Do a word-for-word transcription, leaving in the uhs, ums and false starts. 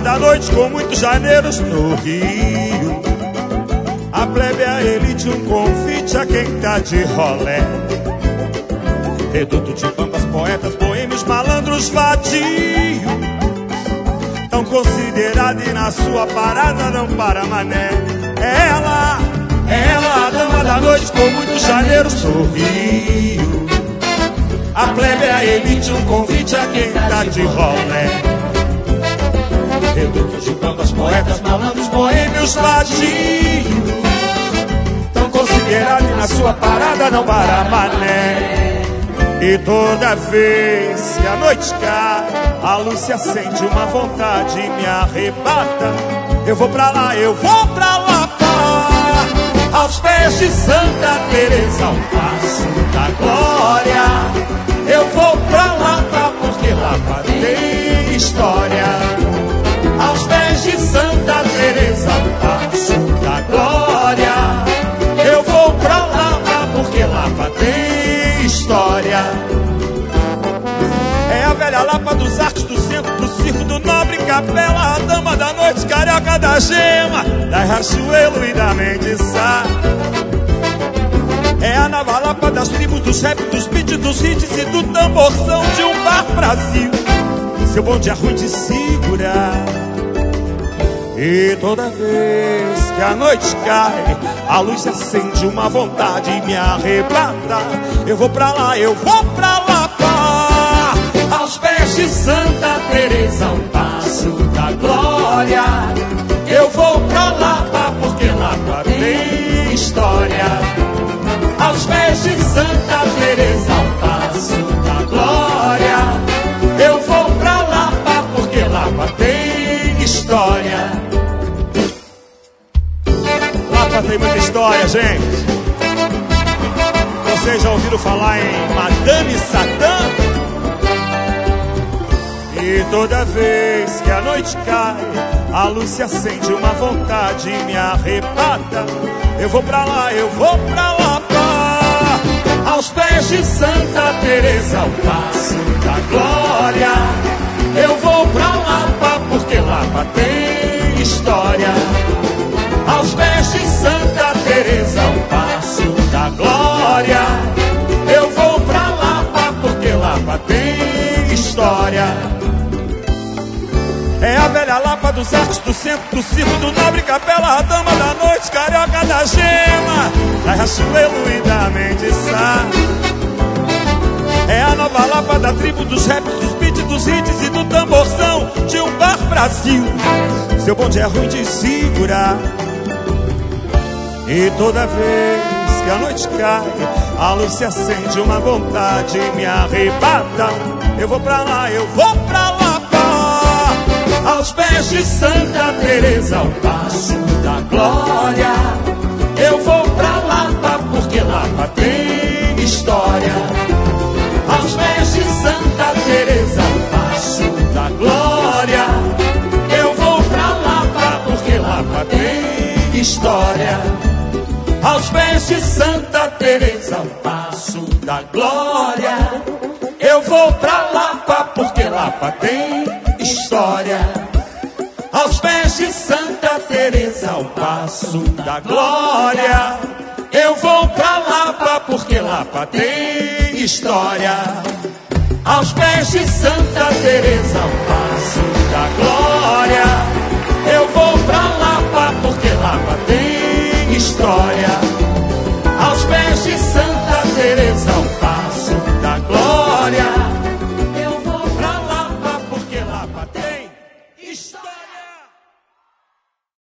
da noite com muitos janeiros no Rio. A plebe, a elite, um convite a quem tá de rolé. Reduto de bambas, poetas, boêmios, malandros, vadio. Tão considerado e na sua parada não para mané. É ela, é ela, a dama da noite com muitos janeiros no Rio. A plebe, a elite, um convite a quem tá de rolé. Reduto de bambas, poetas, malandros, boêmios, vadio. Tão considerado e na sua parada não para mané. E toda vez que a noite cai, a luz se acende, uma vontade me arrebata. Eu vou pra lá, eu vou pra lá, pá, aos pés de Santa Teresa, ao passo da glória. Eu vou pra lá, pá, porque lá pá, tem história. Aos pés de Santa Teresa, ao passo da glória. Eu vou pra lá, pá, porque lá pá, tem história. É a velha Lapa dos arcos do centro, do circo do Nobre Capela, a dama da noite, carioca da gema, da Riachuelo e da Mendiçá. É a Nova Lapa das tribos, dos rap, dos beats, dos hits e do tamborzão de um bar Brasil. Seu bonde é ruim de segurar. E toda vez que a noite cai, a luz se acende, uma vontade me arrebata. Eu vou pra lá, eu vou pra lá, pá, aos pés de Santa Teresa, ao passo da glória. Eu vou pra lá, pá, porque lá pá, tem história. Aos pés de Santa Teresa, ao passo da glória. Eu vou pra lá, pá, porque lá pá, tem história. Lapa tem muita história, gente. Vocês já ouviram falar em Madame Satã? E toda vez que a noite cai, a luz se acende, uma vontade me arrebata. Eu vou pra lá, eu vou pra lá, pá, aos pés de Santa Teresa, ao passo da glória. Eu vou pra lá, pá, porque lá pá, tem história. Aos pés de Santa Teresa, ao passo da glória. Eu vou pra lá, pá, porque lá pá, tem história. É a velha Lapa dos arcos do centro, do circo do Nobre Capela, a dama da noite, carioca da gema, da Riachuelo e da Mendiçá. É a Nova Lapa da tribo, dos raps, dos beats, dos hits e do tamborzão de um bar Brasil. Seu bonde é ruim de segurar. E toda vez que a noite cai, a luz se acende, uma vontade me arrebata. Eu vou pra lá, eu vou pra lá, pá, aos pés de Santa Teresa, ao passo da glória. Eu vou pra lá, pá, porque lá pá, tem história. Aos pés de Santa Teresa, ao passo da glória. Eu vou pra lá, pá, porque lá pá, tem história. Aos pés de Santa Teresa, ao passo da glória. Eu vou pra Lapa, porque Lapa tem história. Aos pés de Santa Teresa, ao passo da glória. Eu vou pra Lapa, porque Lapa tem história. Aos pés de Santa Teresa, ao passo